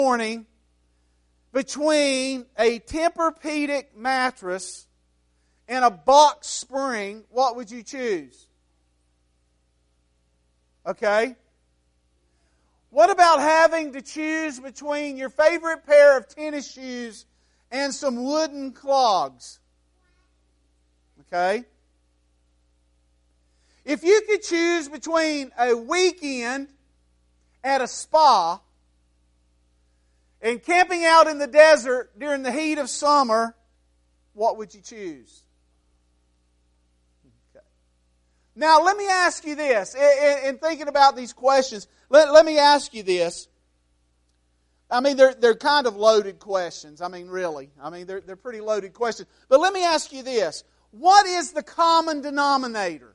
morning between a Tempur-Pedic mattress and a box spring, what would you choose? Okay. What about having to choose between your favorite pair of tennis shoes and some wooden clogs? Okay. If you could choose between a weekend at a spa and camping out in the desert during the heat of summer, what would you choose? Okay. Now, let me ask you this. In thinking about these questions, let me ask you this. I mean, they're kind of loaded questions. I mean, really. I mean, they're pretty loaded questions. But let me ask you this. What is the common denominator?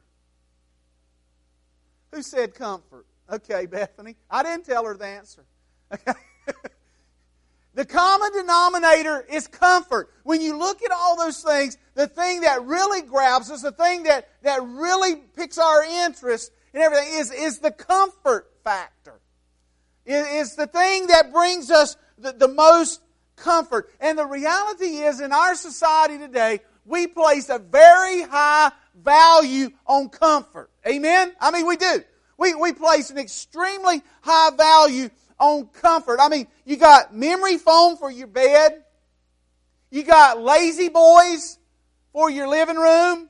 Who said comfort? Okay, Bethany. I didn't tell her the answer. Okay. The common denominator is comfort. When you look at all those things, the thing that really grabs us, the thing that really picks our interest and everything is the comfort factor. Is the thing that brings us the most comfort. And the reality is, in our society today, we place a very high value on comfort. Amen? I mean, we do. We place an extremely high value on comfort. I mean, you got memory foam for your bed. You got lazy boys for your living room.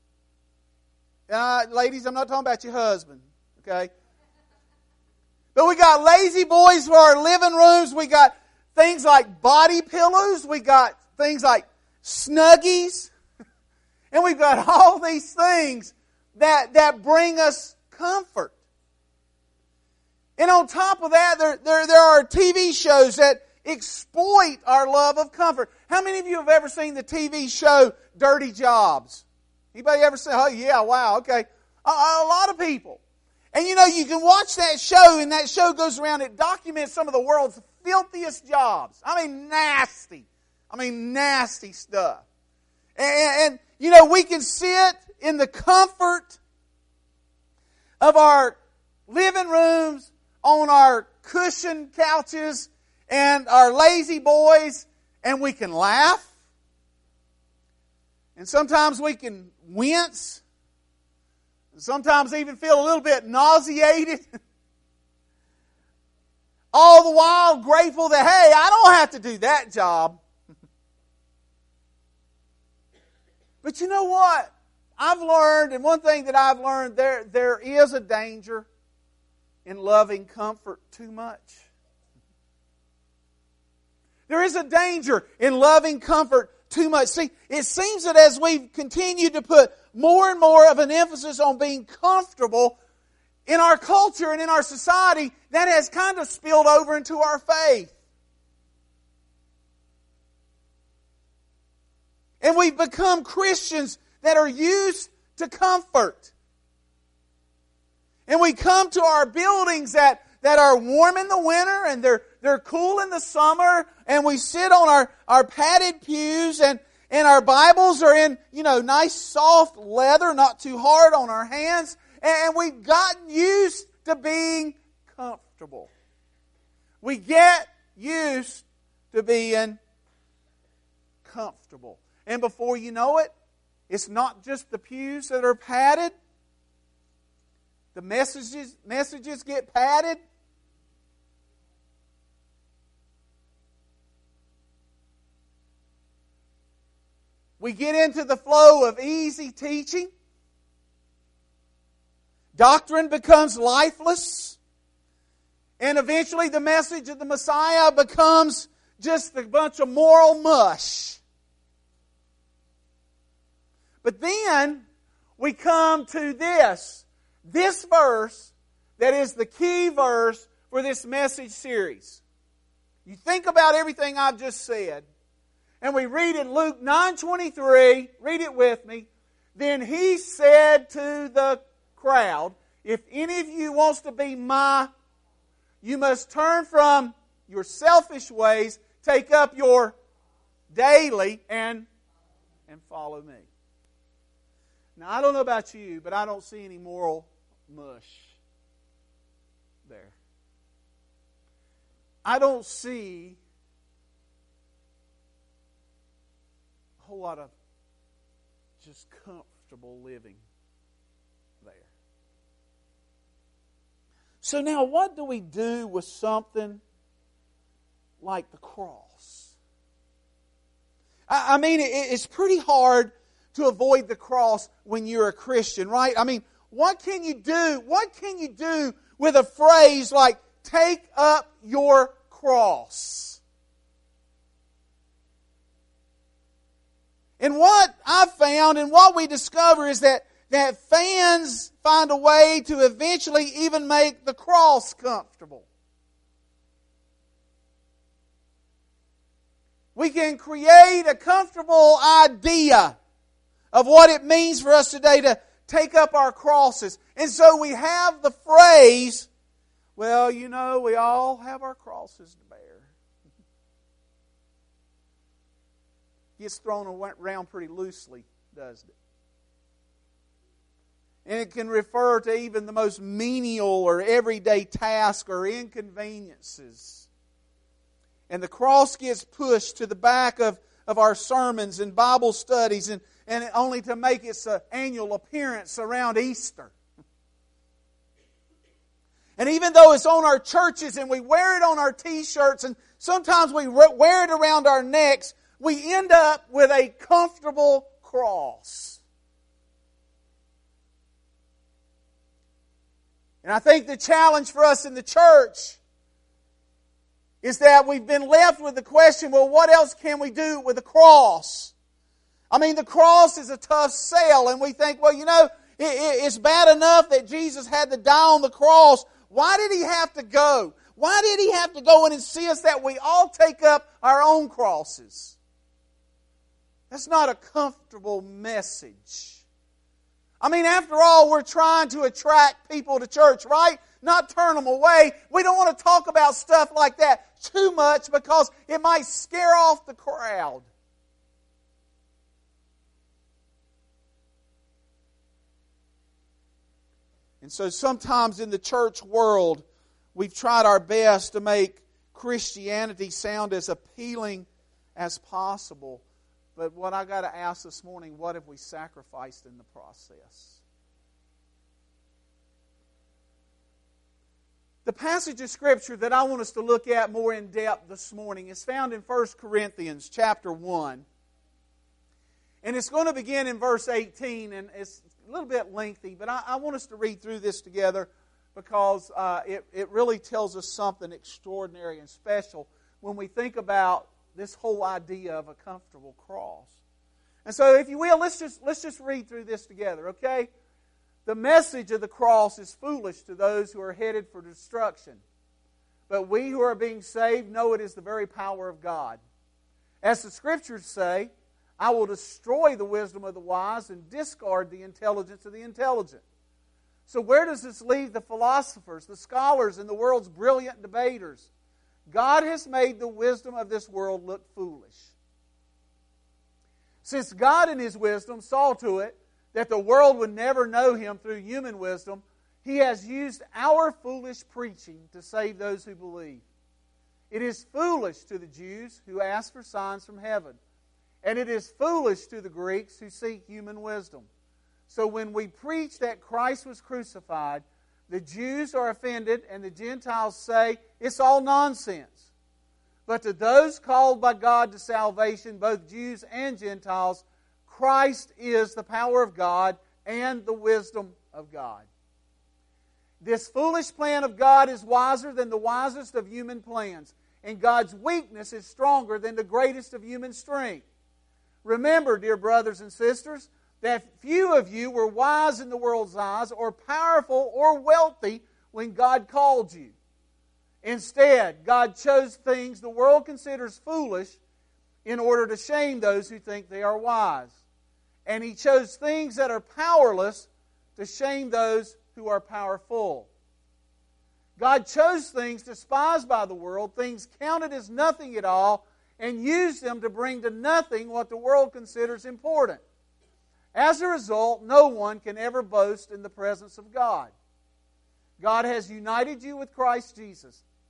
Ladies, I'm not talking about your husband, okay? But we got lazy boys for our living rooms. We got things like body pillows. We got things like Snuggies. And we've got all these things that bring us comfort. And on top of that, there are TV shows that exploit our love of comfort. How many of you have ever seen the TV show Dirty Jobs? Anybody ever say, oh yeah, wow, okay. A lot of people. And you know, you can watch that show, and that show goes around, it documents some of the world's filthiest jobs. I mean, nasty stuff. And you know, we can sit in the comfort of our living rooms, on our cushioned couches and our lazy boys, and we can laugh. And sometimes we can wince. And sometimes even feel a little bit nauseated. All the while grateful that, hey, I don't have to do that job. But you know what? I've learned, and one thing that I've learned, there is a danger in loving comfort too much. There is a danger in loving comfort too much. See, it seems that as we've continued to put more and more of an emphasis on being comfortable in our culture and in our society, that has kind of spilled over into our faith. And we've become Christians that are used to comfort. And we come to our buildings that are warm in the winter and they're cool in the summer, and we sit on our padded pews, and our Bibles are in, you know, nice soft leather, not too hard on our hands, and we've gotten used to being comfortable. We get used to being comfortable. And before you know it, it's not just the pews that are padded. The messages get padded. We get into the flow of easy teaching. Doctrine becomes lifeless. And eventually the message of the Messiah becomes just a bunch of moral mush. But then we come to this verse that is the key verse for this message series. You think about everything I've just said, and we read in Luke 9:23, read it with me. Then he said to the crowd, if any of you wants to be you must turn from your selfish ways, take up your daily and follow me. Now, I don't know about you, but I don't see any moral mush there. I don't see a whole lot of just comfortable living there. So now what do we do with something like the cross? I mean, it's pretty hard to avoid the cross when you're a Christian, right? I mean, what can you do? What can you do with a phrase like, take up your cross? And what I've found and what we discover is that fans find a way to eventually even make the cross comfortable. We can create a comfortable idea of what it means for us today to take up our crosses. And so we have the phrase, well, you know, we all have our crosses to bear. Gets thrown around pretty loosely, doesn't it? And it can refer to even the most menial or everyday task or inconveniences. And the cross gets pushed to the back of our sermons and Bible studies and only to make its annual appearance around Easter. And even though it's on our churches and we wear it on our t-shirts and sometimes we wear it around our necks, we end up with a comfortable cross. And I think the challenge for us in the church is that we've been left with the question, well, what else can we do with the cross? I mean, the cross is a tough sell, and we think, well, you know, it's bad enough that Jesus had to die on the cross. Why did He have to go? Why did He have to go and insist that we all take up our own crosses? That's not a comfortable message. I mean, after all, we're trying to attract people to church, right? Not turn them away. We don't want to talk about stuff like that too much because it might scare off the crowd. And so sometimes in the church world, we've tried our best to make Christianity sound as appealing as possible. But what I got to ask this morning, what have we sacrificed in the process? The passage of Scripture that I want us to look at more in depth this morning is found in 1 Corinthians chapter 1. And it's going to begin in verse 18, and it's a little bit lengthy, but I want us to read through this together because it really tells us something extraordinary and special when we think about this whole idea of a comfortable cross. And so, if you will, let's just read through this together, okay? The message of the cross is foolish to those who are headed for destruction. But we who are being saved know it is the very power of God. As the Scriptures say, I will destroy the wisdom of the wise and discard the intelligence of the intelligent. So where does this leave the philosophers, the scholars, and the world's brilliant debaters? God has made the wisdom of this world look foolish. Since God in His wisdom saw to it that the world would never know Him through human wisdom, He has used our foolish preaching to save those who believe. It is foolish to the Jews who ask for signs from heaven, and it is foolish to the Greeks who seek human wisdom. So when we preach that Christ was crucified, the Jews are offended and the Gentiles say it's all nonsense. But to those called by God to salvation, both Jews and Gentiles, Christ is the power of God and the wisdom of God. This foolish plan of God is wiser than the wisest of human plans, and God's weakness is stronger than the greatest of human strength. Remember, dear brothers and sisters, that few of you were wise in the world's eyes or powerful or wealthy when God called you. Instead, God chose things the world considers foolish in order to shame those who think they are wise. And He chose things that are powerless to shame those who are powerful. God chose things despised by the world, things counted as nothing at all, and used them to bring to nothing what the world considers important. As a result, no one can ever boast in the presence of God. God has united you with Christ Jesus.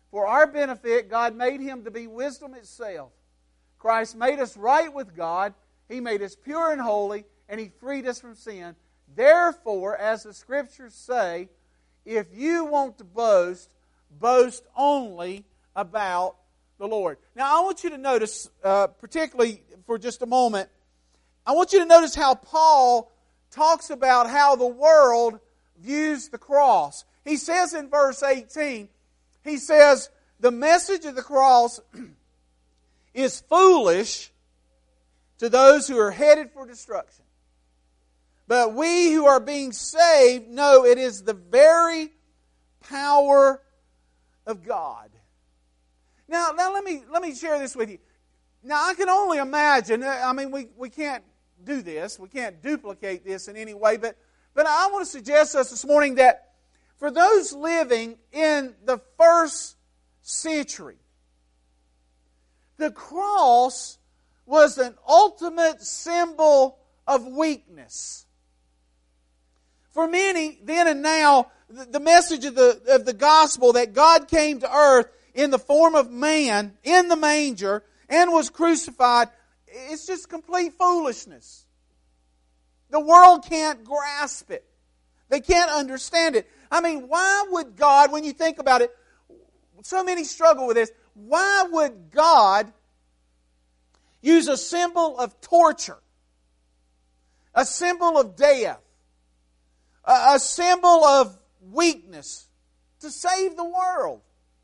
For our benefit, God made Him to be wisdom itself. Christ made us right with God. He made us pure and holy, and He freed us from sin. Therefore, as the Scriptures say, if you want to boast, boast only about the Lord. Now, I want you to notice, particularly for just a moment, I want you to notice how Paul talks about how the world views the cross. He says in verse 18, he says, the message of the cross is foolish to those who are headed for destruction. But we who are being saved know it is the very power of God. Now let me share this with you. Now I can only imagine, we can't do this, we can't duplicate this in any way, but I want to suggest to us this morning that for those living in the first century, the cross was an ultimate symbol of weakness. For many, then and now, the message of the gospel that God came to earth in the form of man, in the manger, and was crucified, it's just complete foolishness. The world can't grasp it. They can't understand it. Why would God, when you think about it, so many struggle with this, why would God use a symbol of torture, a symbol of death, a symbol of weakness to save the world?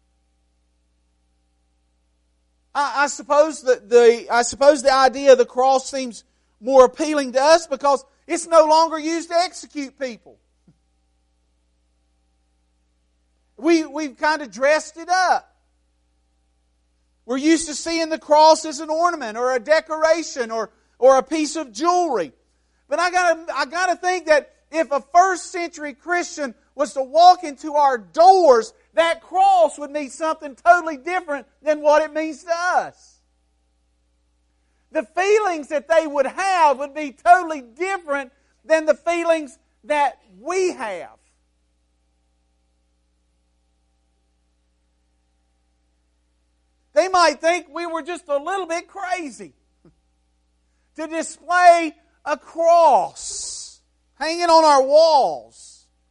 I suppose the idea of the cross seems more appealing to us because it's no longer used to execute people. We've kind of dressed it up. We're used to seeing the cross as an ornament or a decoration or a piece of jewelry. But I gotta think that if a first century Christian was to walk into our doors, that cross would mean something totally different than what it means to us. The feelings that they would have would be totally different than the feelings that we have. They might think we were just a little bit crazy to display a cross hanging on our walls.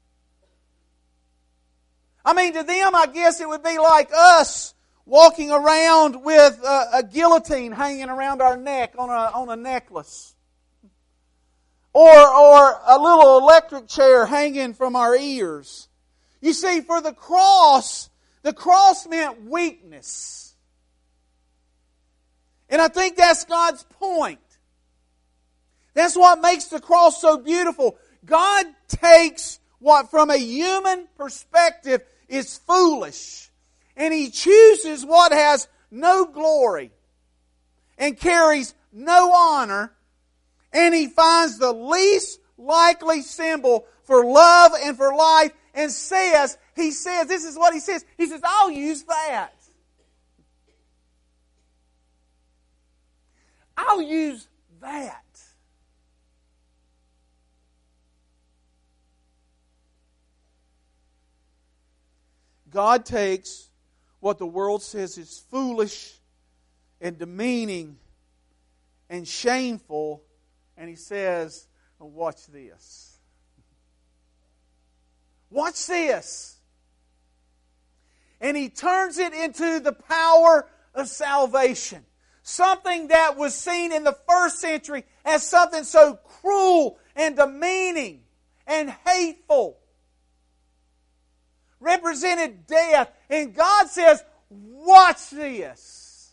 To them, I guess it would be like us walking around with a guillotine hanging around our neck on a necklace. Or a little electric chair hanging from our ears. You see, for the cross meant weakness. And I think that's God's point. That's what makes the cross so beautiful. God takes what from a human perspective is foolish, and He chooses what has no glory and carries no honor, and He finds the least likely symbol for love and for life and He says, this is what He says, He says, I'll use that. I'll use that. God takes what the world says is foolish and demeaning and shameful, and He says, watch this. Watch this. And He turns it into the power of salvation. Something that was seen in the first century as something so cruel and demeaning and hateful. Represented death. And God says, watch this.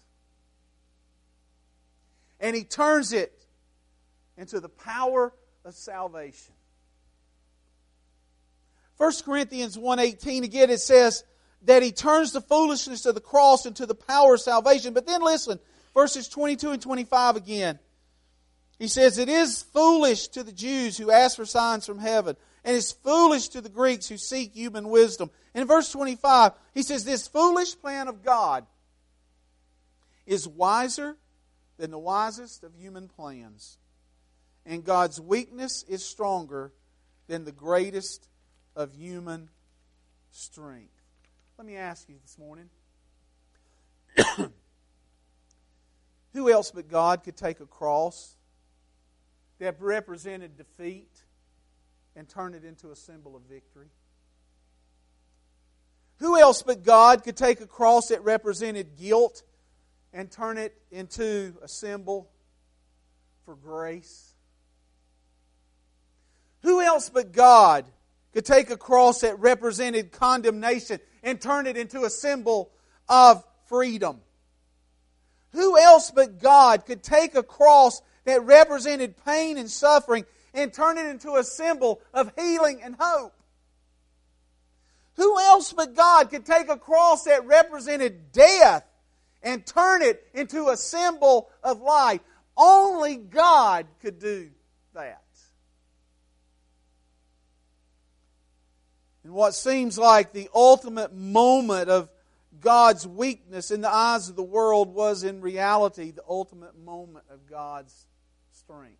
And He turns it into the power of salvation. 1 Corinthians 1:18, again it says that He turns the foolishness of the cross into the power of salvation. But then listen, verses 22 and 25 again. He says, it is foolish to the Jews who ask for signs from heaven, and it's foolish to the Greeks who seek human wisdom. And in verse 25, he says, this foolish plan of God is wiser than the wisest of human plans, and God's weakness is stronger than the greatest of human strength. Let me ask you this morning, Who else but God could take a cross that represented defeat and turn it into a symbol of victory? Who else but God could take a cross that represented guilt and turn it into a symbol for grace? Who else but God could take a cross that represented condemnation and turn it into a symbol of freedom? Who else but God could take a cross that represented pain and suffering and turn it into a symbol of healing and hope? Who else but God could take a cross that represented death and turn it into a symbol of life? Only God could do that. And what seems like the ultimate moment of God's weakness in the eyes of the world was in reality the ultimate moment of God's strength.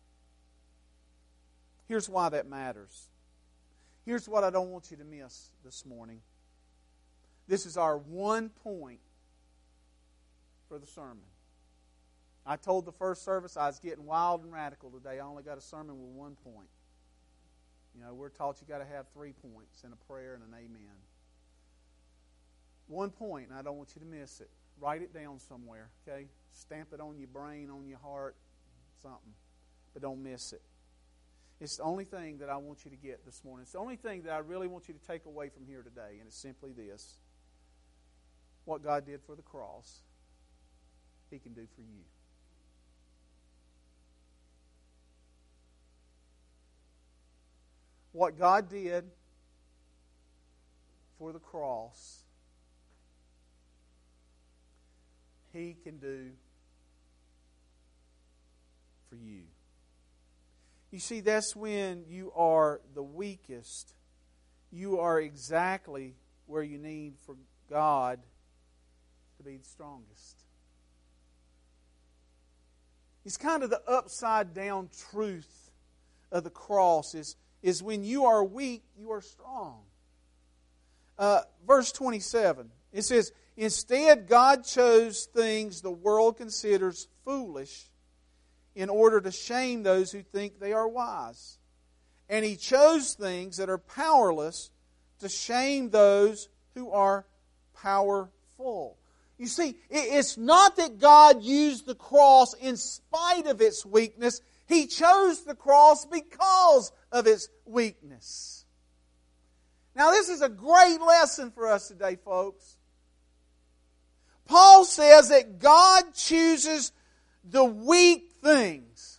Here's why that matters. Here's what I don't want you to miss this morning. This is our one point for the sermon. I told the first service I was getting wild and radical today. I only got a sermon with one point. You know, we're taught you got to have 3 points and a prayer and an amen. One point, and I don't want you to miss it. Write it down somewhere, okay? Stamp it on your brain, on your heart, something. But don't miss it. It's the only thing that I want you to get this morning. It's the only thing that I really want you to take away from here today, and it's simply this. What God did for the cross, He can do for you. What God did for the cross, He can do for you. You see, that's when you are the weakest. You are exactly where you need for God to be the strongest. It's kind of the upside down truth of the cross is when you are weak, you are strong. Verse 27, it says, "Instead, God chose things the world considers foolish in order to shame those who think they are wise. And He chose things that are powerless to shame those who are powerful." You see, it's not that God used the cross in spite of its weakness. He chose the cross because of its weakness. Now, this is a great lesson for us today, folks. Paul says that God chooses the weak things.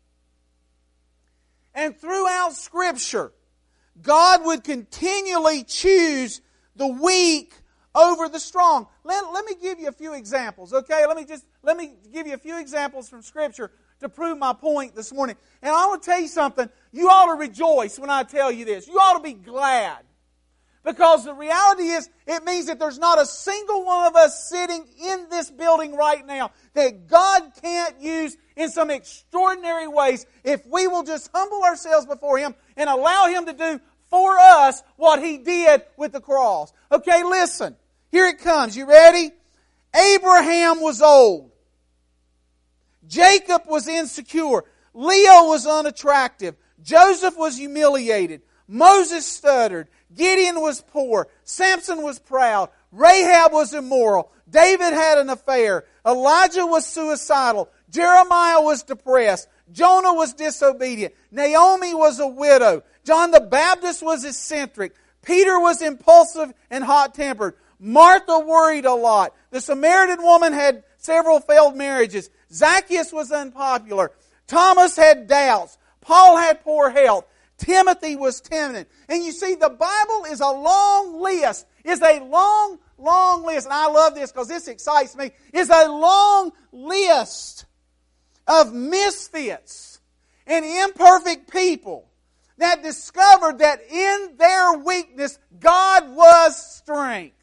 And throughout Scripture, God would continually choose the weak over the strong. Let me give you a few examples, okay? Let me give you a few examples from Scripture to prove my point this morning. And I want to tell you something. You ought to rejoice when I tell you this. You ought to be glad. Because the reality is, it means that there's not a single one of us sitting in this building right now that God can't use in some extraordinary ways if we will just humble ourselves before Him and allow Him to do for us what He did with the cross. Okay, listen. Here it comes. You ready? Abraham was old. Jacob was insecure. Leah was unattractive. Joseph was humiliated. Moses stuttered. Gideon was poor. Samson was proud. Rahab was immoral. David had an affair. Elijah was suicidal. Jeremiah was depressed. Jonah was disobedient. Naomi was a widow. John the Baptist was eccentric. Peter was impulsive and hot-tempered. Martha worried a lot. The Samaritan woman had several failed marriages. Zacchaeus was unpopular. Thomas had doubts. Paul had poor health. Timothy was timid. And you see, the Bible is a long list. It's a long, long list. And I love this because this excites me. It's a long list of misfits and imperfect people that discovered that in their weakness, God was strength.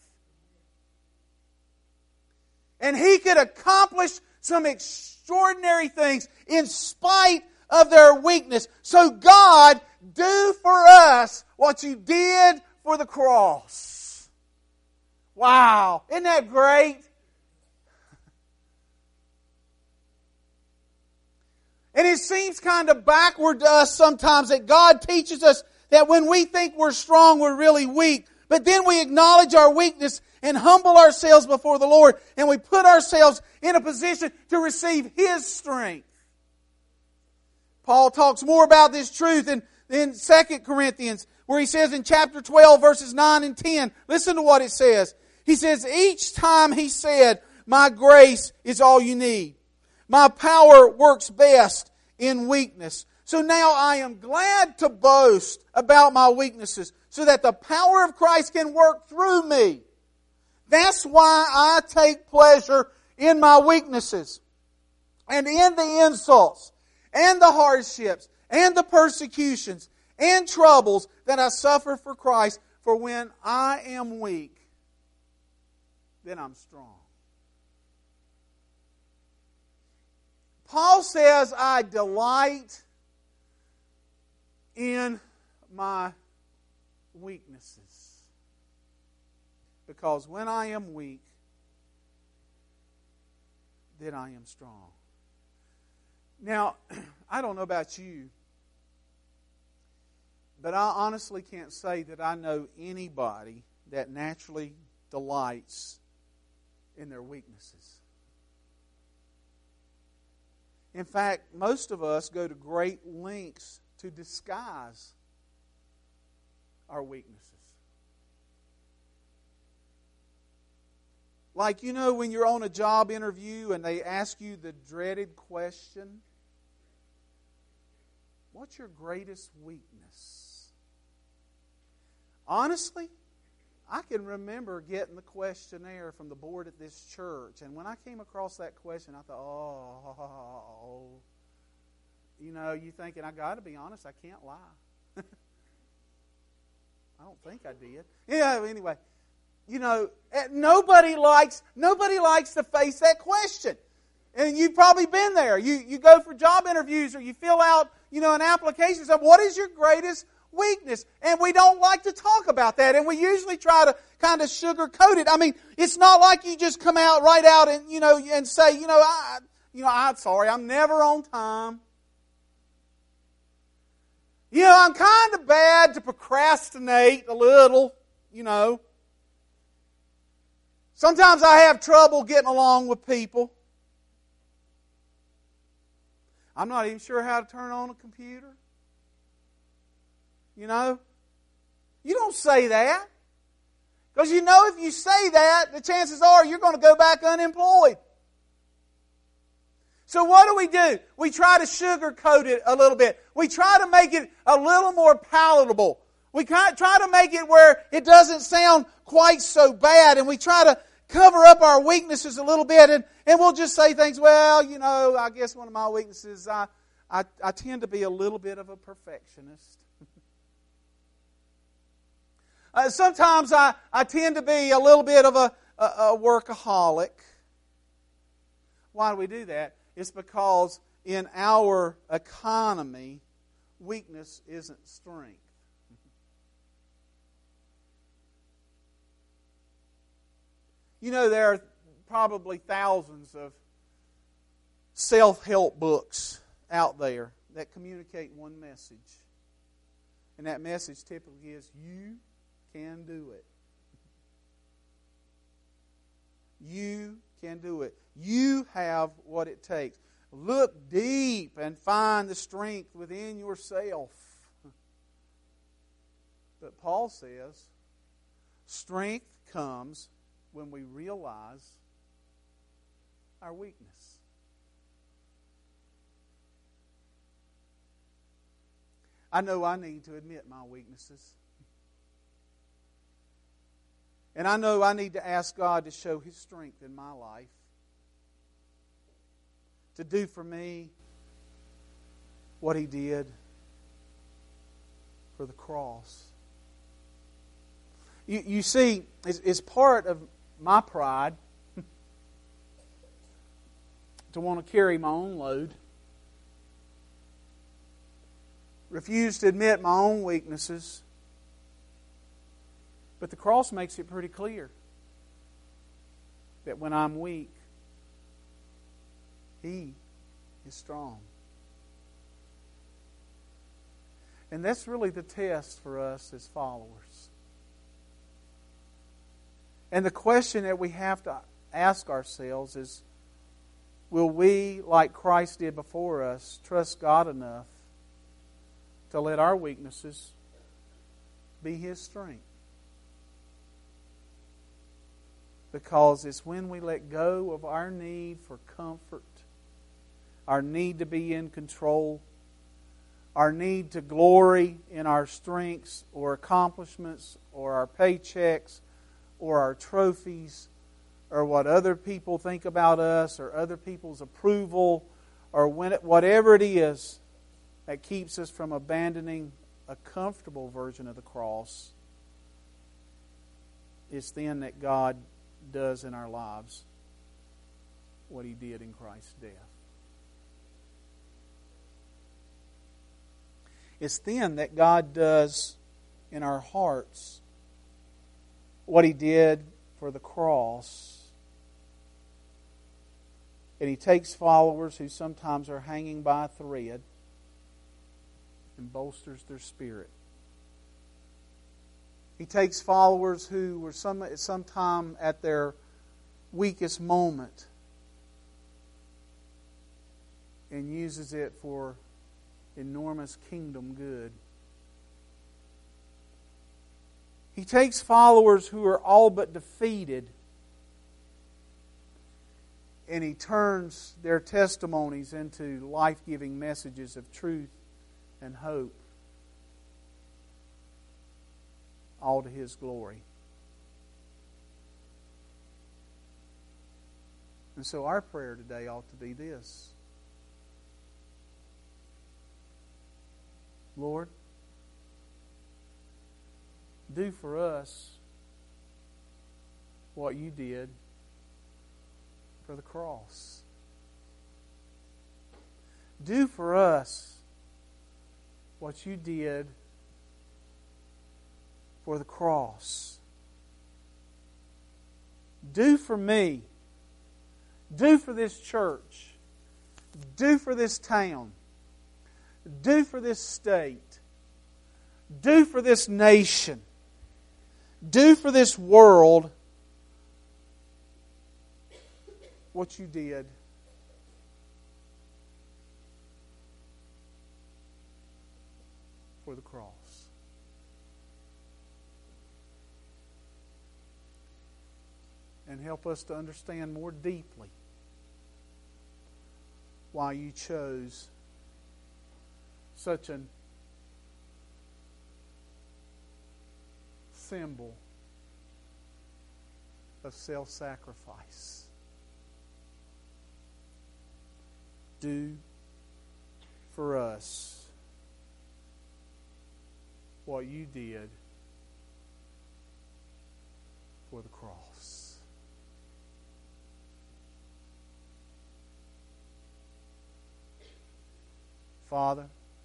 And He could accomplish some extraordinary things in spite of their weakness. So God, do for us what You did for the cross. Wow. Isn't that great? And it seems kind of backward to us sometimes that God teaches us that when we think we're strong, we're really weak. But then we acknowledge our weakness and humble ourselves before the Lord, and we put ourselves in a position to receive His strength. Paul talks more about this truth in 2 Corinthians, where he says in chapter 12, verses 9 and 10, listen to what it says. He says, each time he said, my grace is all you need. My power works best in weakness. So now I am glad to boast about my weaknesses, so that the power of Christ can work through me. That's why I take pleasure in my weaknesses, and in the insults, and the hardships, and the persecutions, and troubles that I suffer for Christ. For when I am weak, then I'm strong. Paul says, I delight in my weaknesses. Because when I am weak, then I am strong. Now, I don't know about you, but I honestly can't say that I know anybody that naturally delights in their weaknesses. In fact, most of us go to great lengths to disguise our weaknesses. Like, you know, when you're on a job interview and they ask you the dreaded question, what's your greatest weakness? Honestly, I can remember getting the questionnaire from the board at this church, and when I came across that question, I thought, oh, you know, you thinking, I got to be honest, I can't lie. I don't think I did. Yeah, anyway. You know, nobody likes to face that question. And you've probably been there. You go for job interviews or you fill out, you know, an application. So what is your greatest weakness? And we don't like to talk about that. And we usually try to kind of sugarcoat it. I mean, it's not like you just come out right out and, you know, and say, I'm sorry, I'm never on time. You know, I'm kind of bad to procrastinate a little, you know. Sometimes I have trouble getting along with people. I'm not even sure how to turn on a computer. You know? You don't say that. Because you know if you say that, the chances are you're going to go back unemployed. So what do? We try to sugarcoat it a little bit. We try to make it a little more palatable. We try to make it where it doesn't sound quite so bad. And we try to cover up our weaknesses a little bit, and we'll just say things, well, you know, I guess one of my weaknesses, I tend to be a little bit of a perfectionist. Sometimes I tend to be a little bit of a workaholic. Why do we do that? It's because in our economy, weakness isn't strength. You know, there are probably thousands of self-help books out there that communicate one message. And that message typically is, you can do it. You can do it. You have what it takes. Look deep and find the strength within yourself. But Paul says, strength comes when we realize our weakness. I know I need to admit my weaknesses. And I know I need to ask God to show His strength in my life. To do for me what He did for the cross. You see, it's part of my pride to want to carry my own load. Refuse to admit my own weaknesses. But the cross makes it pretty clear that when I'm weak, He is strong. And that's really the test for us as followers. And the question that we have to ask ourselves is, will we, like Christ did before us, trust God enough to let our weaknesses be His strength? Because it's when we let go of our need for comfort, our need to be in control, our need to glory in our strengths or accomplishments or our paychecks or our trophies or what other people think about us or other people's approval or whatever it is that keeps us from abandoning a comfortable version of the cross. It's then that God does in our lives what He did in Christ's death. It's then that God does in our hearts what He did for the cross. And He takes followers who sometimes are hanging by a thread and bolsters their spirit. He takes followers who were sometime at their weakest moment and uses it for enormous kingdom good. He takes followers who are all but defeated and He turns their testimonies into life-giving messages of truth and hope, all to His glory. And so our prayer today ought to be this: Lord, do for us what You did for the cross. Do for us what You did for the cross. Do for me. Do for this church. Do for this town. Do for this state. Do for this nation. Do for this world what You did for the cross. And help us to understand more deeply why You chose such a symbol of self-sacrifice. Do for us what You did for the cross. Father,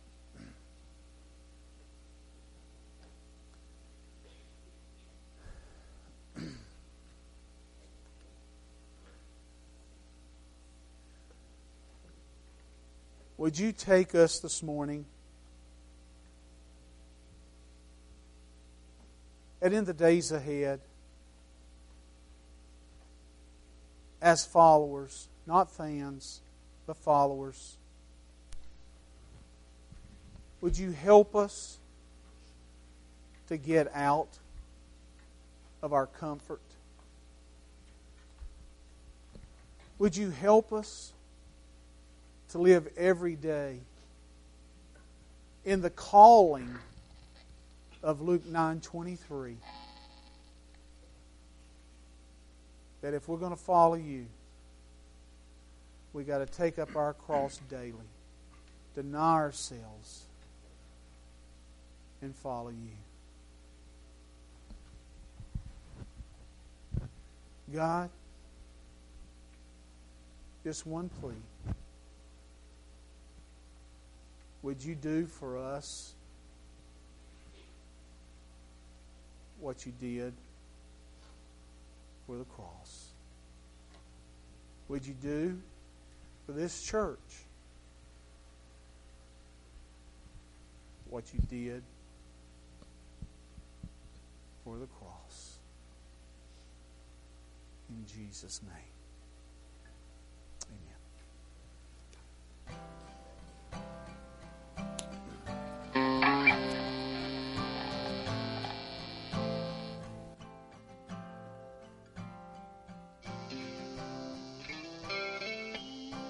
would You take us this morning and in the days ahead as followers, not fans, but followers. Would You help us to get out of our comfort? Would You help us to live every day in the calling of Luke 9:23? That if we're going to follow You, we got to take up our cross daily, deny ourselves, and follow You. God, just one plea. Would You do for us what You did for the cross? Would You do for this church what you did for the cross. In Jesus' name.